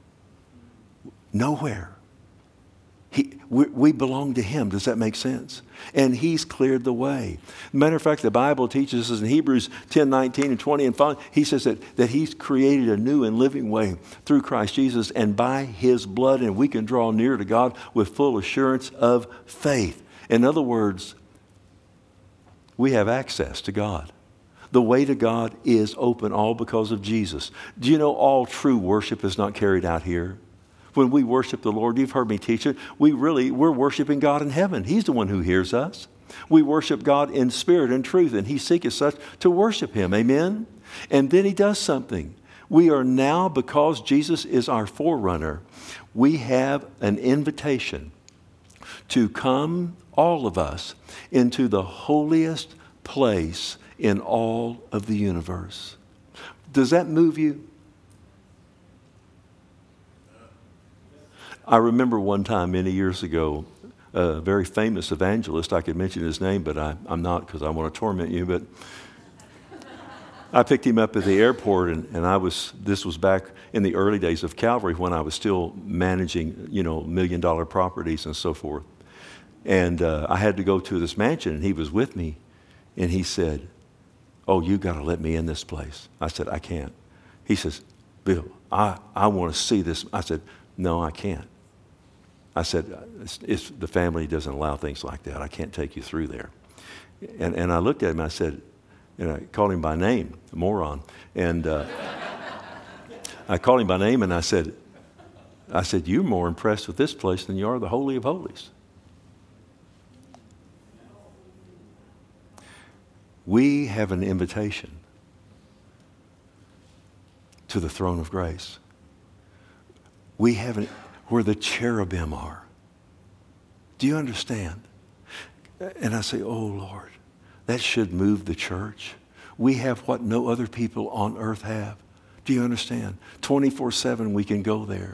Speaker 1: Nowhere. We belong to him. Does that make sense? And he's cleared the way. Matter of fact, the Bible teaches us in Hebrews 10:19 and 20 and following, he says that he's created a new and living way through Christ Jesus, and by his blood, and we can draw near to God with full assurance of faith. In other words, we have access to God. The way to God is open, all because of Jesus. Do you know all true worship is not carried out here? When we worship the Lord, you've heard me teach it, we're worshiping God in heaven. He's the one who hears us. We worship God in spirit and truth, and he seeketh such to worship him. Amen? And then he does something. We are now, because Jesus is our forerunner, we have an invitation to come, all of us, into the holiest place in all of the universe. Does that move you? I remember one time many years ago, a very famous evangelist, I could mention his name, but I'm not because I want to torment you, but I picked him up at the airport, and this was back in the early days of Calvary when I was still managing, $1 million properties and so forth. And I had to go to this mansion, and he was with me, and he said, "Oh, you got to let me in this place." I said, "I can't." He says, "Bill, I want to see this." I said, "No, I can't." I said, the family doesn't allow things like that. I can't take you through there. And I looked at him, I said, and I called him by name, a moron. And I called him by name, and I said, "You're more impressed with this place than you are the Holy of Holies." We have an invitation to the throne of grace. We have where the cherubim are. Do you understand? And I say, "Oh, Lord, that should move the church. We have what no other people on earth have." Do you understand? 24/7 we can go there.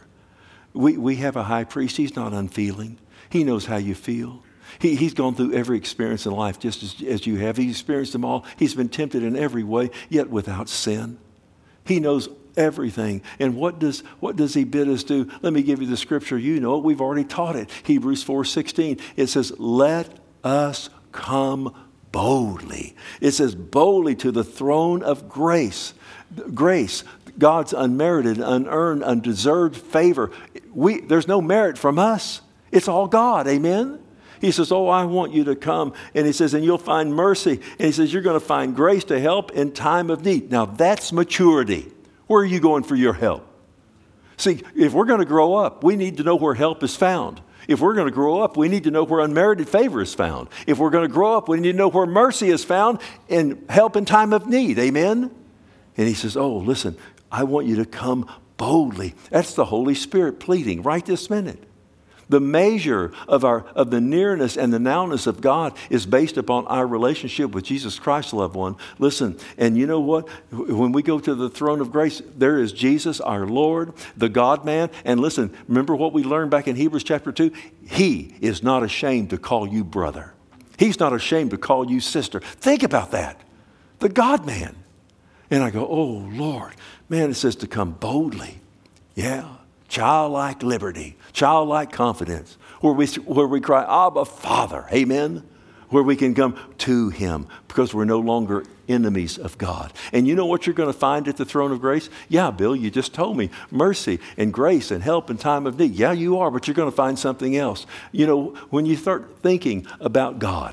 Speaker 1: We have a high priest. He's not unfeeling. He knows how you feel. He's gone through every experience in life just as you have. He's experienced them all. He's been tempted in every way, yet without sin. He knows everything. And what does he bid us do? Let me give you the scripture. You know it. We've already taught it. Hebrews 4:16. It says, "Let us come boldly." It says boldly to the throne of grace. Grace, God's unmerited, unearned, undeserved favor. There's no merit from us. It's all God. Amen? He says, "Oh, I want you to come." And he says, "And you'll find mercy." And he says, "You're going to find grace to help in time of need." Now that's maturity. Where are you going for your help? See, if we're going to grow up, we need to know where help is found. If we're going to grow up, we need to know where unmerited favor is found. If we're going to grow up, we need to know where mercy is found and help in time of need. Amen? And he says, "Oh, listen, I want you to come boldly." That's the Holy Spirit pleading right this minute. The measure of the nearness and the nowness of God is based upon our relationship with Jesus Christ, loved one. Listen, and you know what? When we go to the throne of grace, there is Jesus, our Lord, the God-man. And listen, remember what we learned back in Hebrews chapter 2? He is not ashamed to call you brother. He's not ashamed to call you sister. Think about that. The God-man. And I go, "Oh, Lord." Man, it says to come boldly. Yeah. Childlike liberty, childlike confidence, where we cry, "Abba, Father." Amen? Where we can come to him because we're no longer enemies of God. And you know what you're going to find at the throne of grace? Yeah, Bill, you just told me. Mercy and grace and help in time of need. Yeah, you are, but you're going to find something else. You know, when you start thinking about God,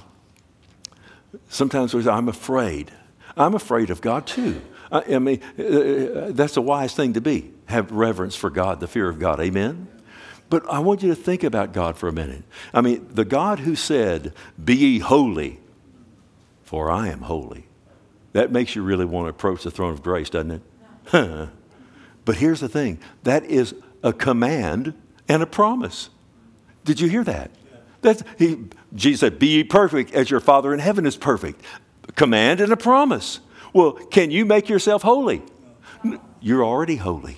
Speaker 1: sometimes we say, "I'm afraid." I'm afraid of God too. I mean, that's a wise thing to be. Have reverence for God, the fear of God. Amen? But I want you to think about God for a minute. I mean, the God who said, "Be ye holy, for I am holy." That makes you really want to approach the throne of grace, doesn't it? But here's the thing. That is a command and a promise. Did you hear that? Jesus said, "Be ye perfect as your Father in heaven is perfect." A command and a promise. Well, can you make yourself holy? You're already holy.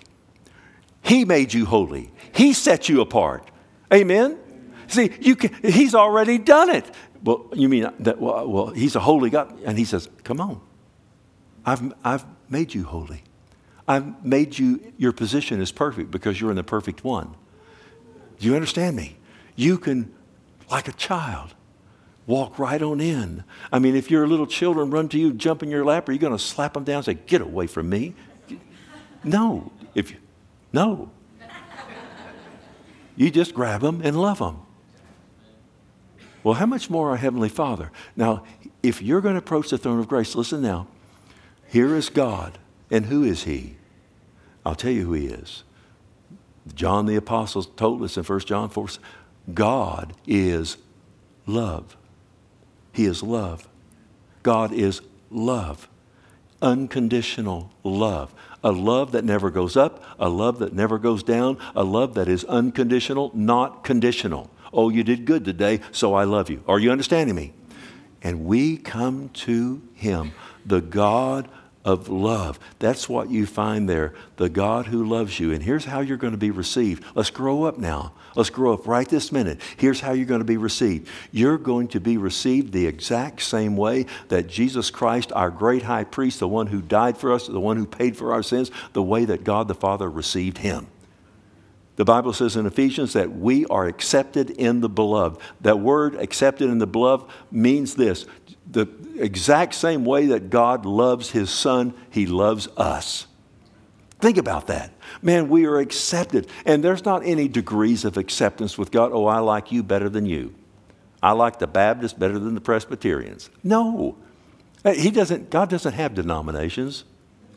Speaker 1: He made you holy. He set you apart. Amen? See, he's already done it. Well, you mean that? Well, he's a holy God. And he says, "Come on. I've made you holy. I've made your position is perfect because you're in the perfect one." Do you understand me? You can, like a child, walk right on in. I mean, if your little children run to you, jump in your lap, are you going to slap them down and say, "Get away from me"? No. No. You just grab them and love them. Well, how much more our Heavenly Father? Now, if you're going to approach the throne of grace, listen now. Here is God. And who is he? I'll tell you who he is. John the Apostle told us in 1 John 4, God is love. He is love. God is love. Unconditional love. A love that never goes up, a love that never goes down, a love that is unconditional, not conditional. Oh, you did good today, so I love you. Are you understanding me? And we come to Him, the God of love. That's what you find there, the God who loves you. And here's how you're going to be received. Let's grow up now. Let's grow up right this minute. Here's how you're going to be received. You're going to be received the exact same way that Jesus Christ, our great high priest, the one who died for us, the one who paid for our sins, the way that God the Father received Him. The Bible says in Ephesians that we are accepted in the beloved. That word accepted in the beloved means this. The exact same way that God loves His Son, He loves us. Think about that. Man, we are accepted. And there's not any degrees of acceptance with God. Oh, I like you better than you. I like the Baptists better than the Presbyterians. No. God doesn't have denominations.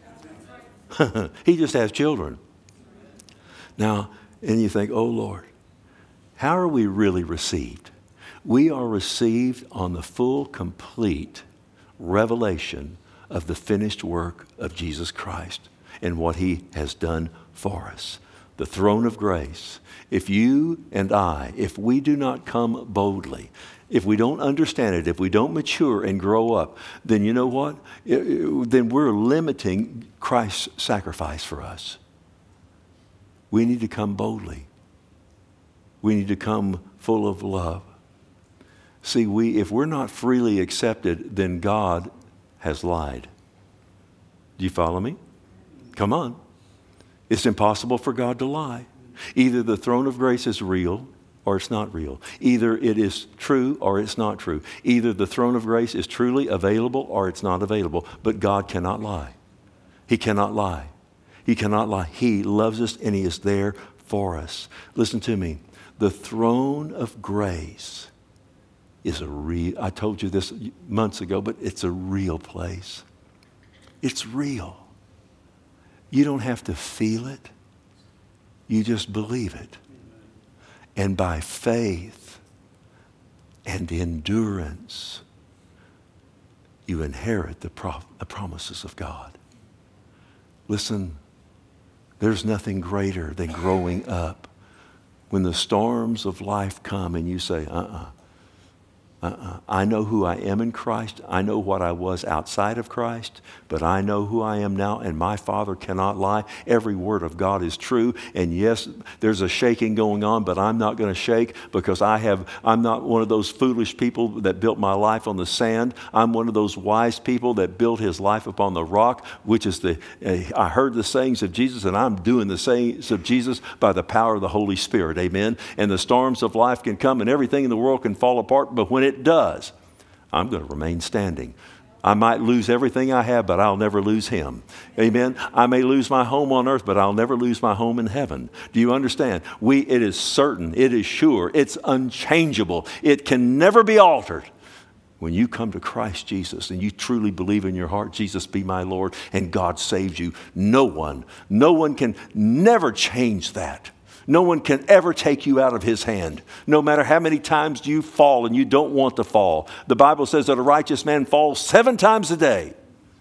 Speaker 1: He just has children. Now, and you think, oh Lord, how are we really received? We are received on the full, complete revelation of the finished work of Jesus Christ and what He has done for us. The throne of grace. If you and I, if we do not come boldly, if we don't understand it, if we don't mature and grow up, then you know what? Then we're limiting Christ's sacrifice for us. We need to come boldly. We need to come full of love. See, if we're not freely accepted, then God has lied. Do you follow me? Come on. It's impossible for God to lie. Either the throne of grace is real or it's not real. Either it is true or it's not true. Either the throne of grace is truly available or it's not available. But God cannot lie. He cannot lie. He cannot lie. He loves us and He is there for us. Listen to me. The throne of grace is a real, I told you this months ago, but it's a real place. It's real. You don't have to feel it. You just believe it. And by faith and endurance, you inherit the promises of God. Listen, there's nothing greater than growing up when the storms of life come and you say, I know who I am in Christ. I know what I was outside of Christ, but I know who I am now, and my Father cannot lie. Every word of God is true. And yes, there's a shaking going on, but I'm not going to shake because I'm not one of those foolish people that built my life on the sand. I'm one of those wise people that built his life upon the rock, which is I heard the sayings of Jesus, and I'm doing the sayings of Jesus by the power of the Holy Spirit. Amen. And the storms of life can come and everything in the world can fall apart, but when it does, I'm going to remain standing. I might lose everything I have, but I'll never lose Him. Amen. I may lose my home on earth, but I'll never lose my home in heaven. Do you understand? It is certain, it is sure, it's unchangeable. It can never be altered. When you come to Christ Jesus and you truly believe in your heart, Jesus be my Lord, and God saves you, no one can never change that. No one can ever take you out of His hand. No matter how many times you fall and you don't want to fall. The Bible says that a righteous man falls 7 times a day.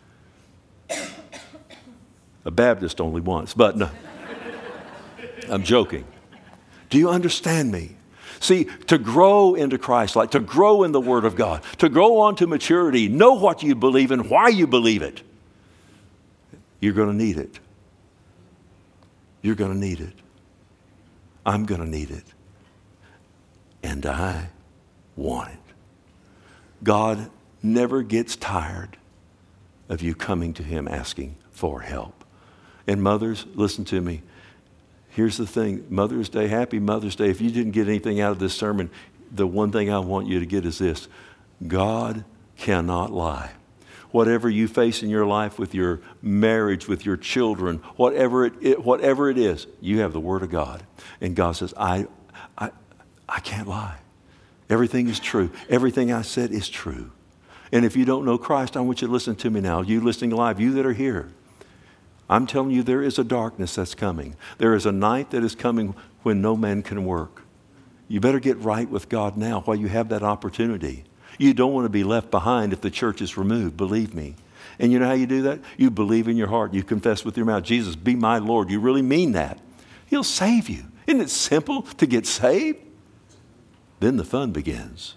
Speaker 1: A Baptist only once, but no. I'm joking. Do you understand me? See, to grow into Christ, like to grow in the Word of God, to grow on to maturity, know what you believe and why you believe it. You're going to need it. You're going to need it. I'm going to need it. And I want it. God never gets tired of you coming to Him asking for help. And mothers, listen to me. Here's the thing. Mother's Day, happy Mother's Day. If you didn't get anything out of this sermon, the one thing I want you to get is this. God cannot lie. Whatever you face in your life with your marriage, with your children, whatever it is, you have the Word of God. And God says, I can't lie. Everything is true. Everything I said is true. And if you don't know Christ, I want you to listen to me now. You listening live, you that are here. I'm telling you, there is a darkness that's coming. There is a night that is coming when no man can work. You better get right with God now while you have that opportunity. You don't want to be left behind if the church is removed, believe me. And you know how you do that? You believe in your heart. You confess with your mouth, Jesus, be my Lord. You really mean that. He'll save you. Isn't it simple to get saved? Then the fun begins.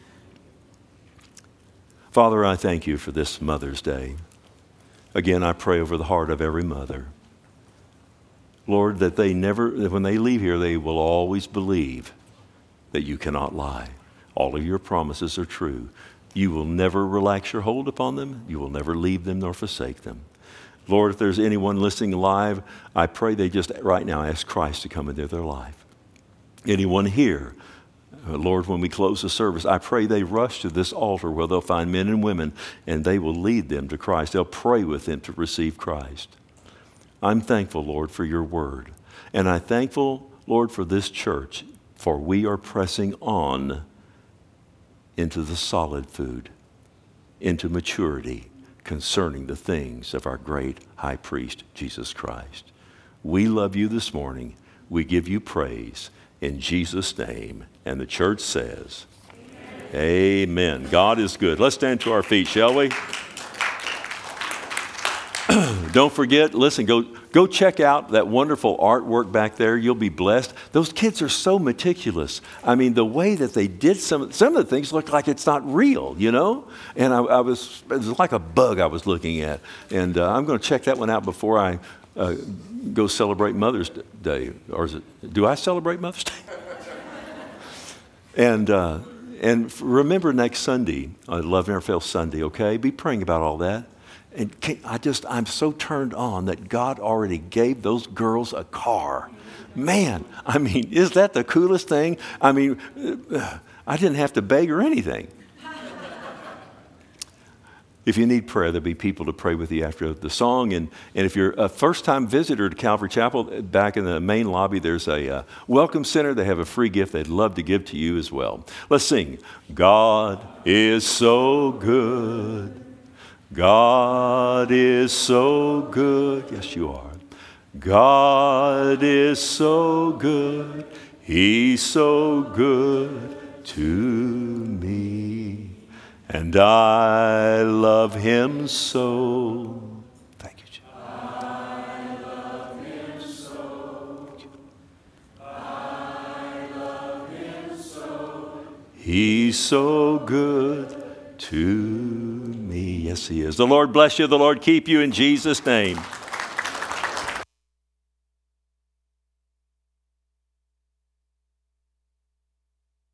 Speaker 1: Father, I thank you for this Mother's Day. Again, I pray over the heart of every mother. Lord, that when they leave here, they will always believe that you cannot lie. All of your promises are true. You will never relax your hold upon them. You will never leave them nor forsake them. Lord, if there's anyone listening live, I pray they just right now ask Christ to come into their life. Anyone here, Lord, when we close the service, I pray they rush to this altar where they'll find men and women, and they will lead them to Christ. They'll pray with them to receive Christ. I'm thankful, Lord, for your word. And I'm thankful, Lord, for this church, for we are pressing on into the solid food, into maturity concerning the things of our great high priest, Jesus Christ. We love you this morning. We give you praise in Jesus' name. And the church says, amen. Amen. God is good. Let's stand to our feet, shall we? Don't forget, listen, go check out that wonderful artwork back there. You'll be blessed. Those kids are so meticulous. I mean, the way that they did some of the things look like it's not real, you know? And it was like a bug I was looking at. And I'm going to check that one out before I go celebrate Mother's Day. Or do I celebrate Mother's Day? And remember next Sunday, Love Never Fails Sunday, okay? Be praying about all that. And I'm so turned on that God already gave those girls a car. Man, I mean, is that the coolest thing? I mean, I didn't have to beg or anything. If you need prayer, there'll be people to pray with you after the song. And if you're a first-time visitor to Calvary Chapel, back in the main lobby, there's a welcome center. They have a free gift they'd love to give to you as well. Let's sing. God is so good. God is so good. Yes, you are. God is so good. He's so good to me. And I love him so. Thank you, Jesus. I love him so. I love him so. He's so good to me. Yes, he is. The Lord bless you. The Lord keep you in Jesus' name.